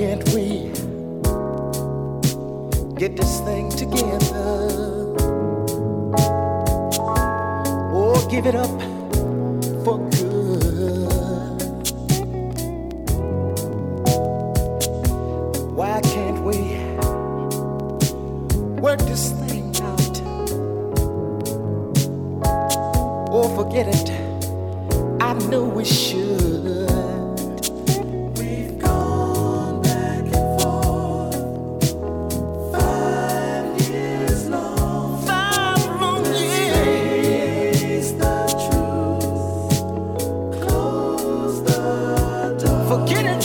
can't we get this thing together? Or give it up for good? Why can't we work this thing out? Or forget it? I know we should. We've gone back and forth 5 years long. 5 long years. Face the truth. Close the door. Forget it.